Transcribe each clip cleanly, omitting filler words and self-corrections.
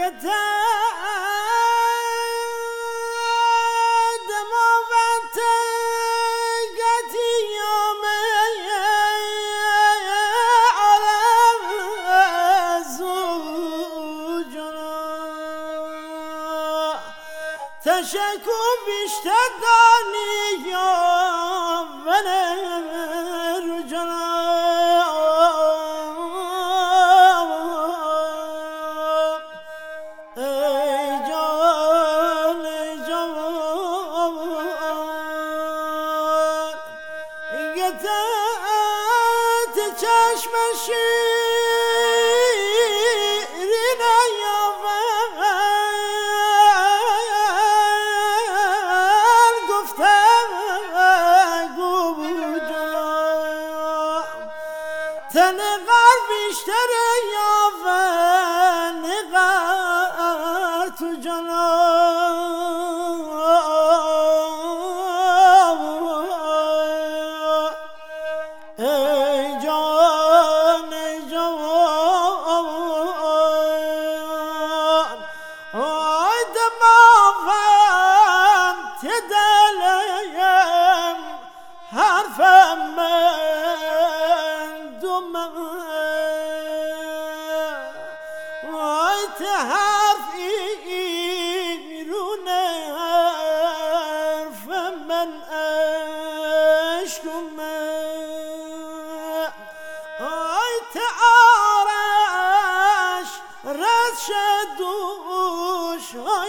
تشکر بیشتر دانی یا ونر جنا ای جان ای جان گتت چشم شیرین یا تن غر بیشتر یا نغر تو جنا ای جان ای جان آی دماغم تدلیم حرفم وای حرف ایرون حرف من عشقم وای آرش رد شدوش وای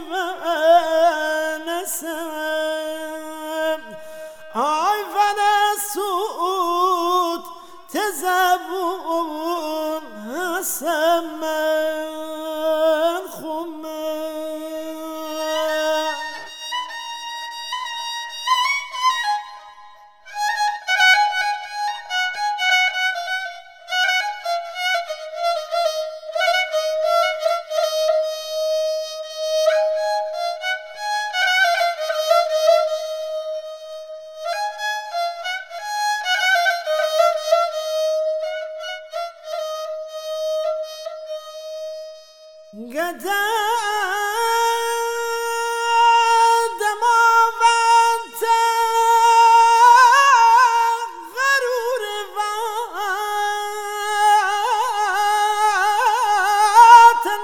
ونسم وای ونسود تزبون هسمن خمه دماوند غرور وطن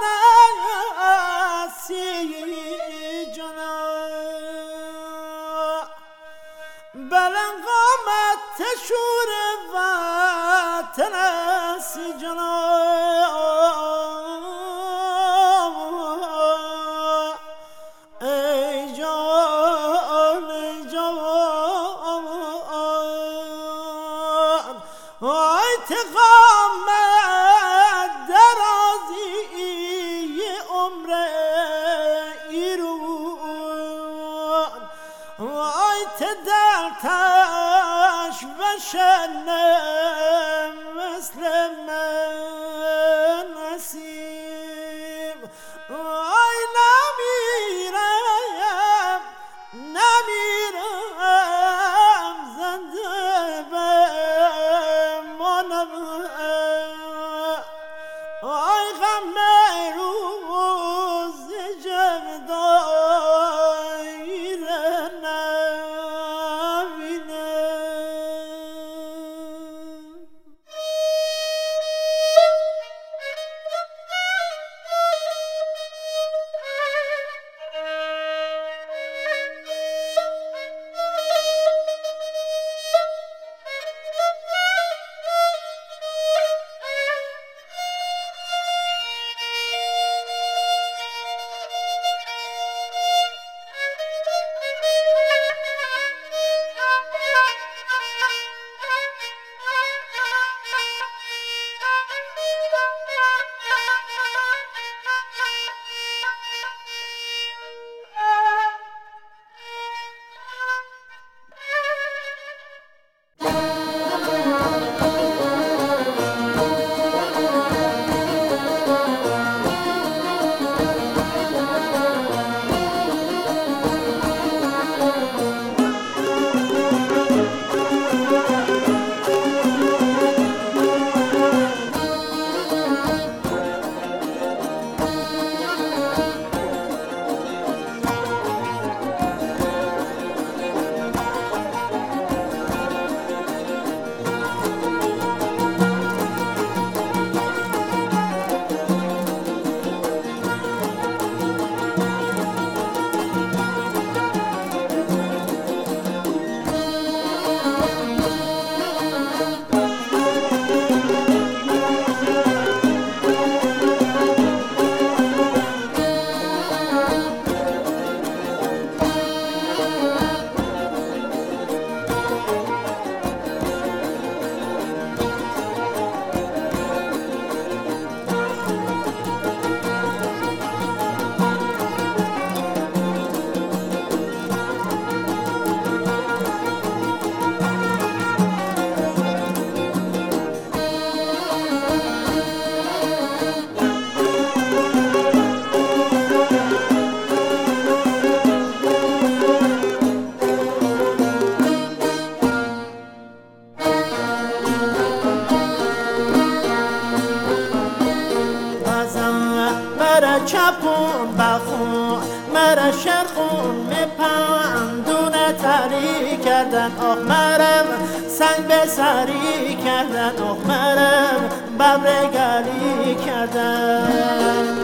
نسی جنا بلن قامت تشور وطن نسی جنا تقامت درازی عمر ایرون وای تدلتش وشنم مثل من نسیم وای نمیرم نمیرم زنده بمانم آی غم روز جمدایر نبینم چپون بخون مرا شرخون میپندونه تری کردن آخ مرم سنگ به سری کردن آخ مرم ببر گلی کردن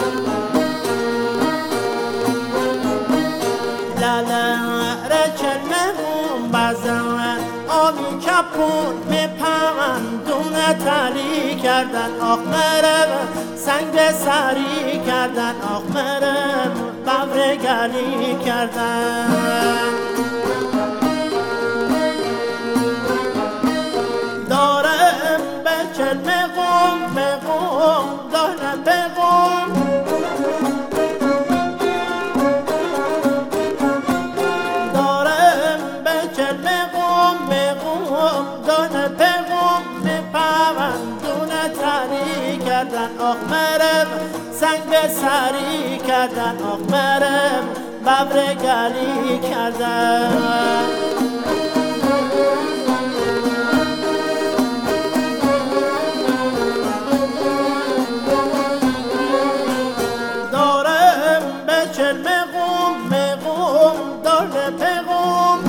لاله رچل مهون بزن آبی چپون میپندونه تری کردن آخ مرم سنگ به سری کردن آخ مرم ببر گلی کردن دارم بچل مقوم دارم بقوم دارم بچل مقوم دارم بقوم میپندونه تری کردن آخ مرم سنگ به سری کردن آخ مرم ببر گلی کردن دارم بچل مقوم دارم بقوم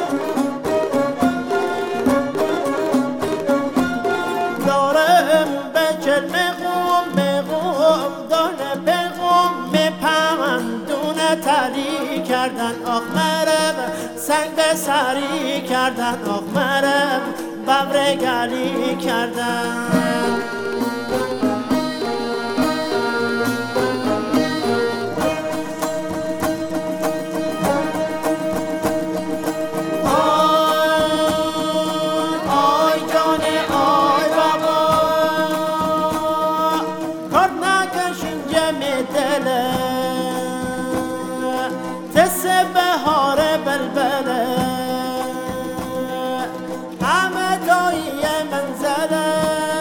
دارم بچل مقوم دارم بقوم میپندونه تری کردن آخ مرم سنگ به سری کردن آخ مرم ببر گلی کردن تسه بهار بلبله همه دایی منزله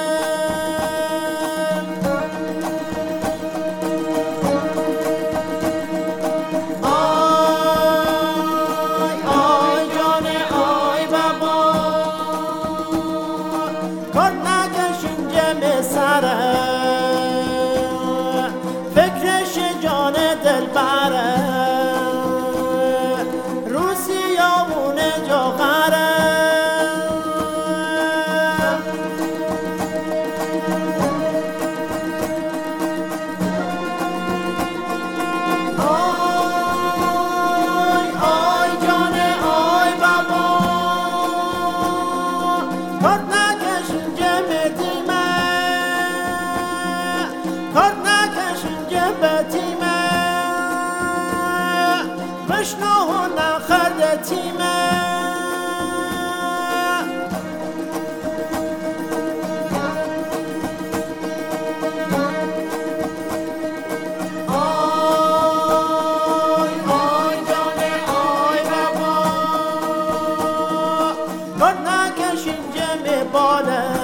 آی جان آی بابا کار نکشین جمع سره فکرش جان دل بره مشنو نخردتیمه آی جان آی بابا کار نکشین جمع باله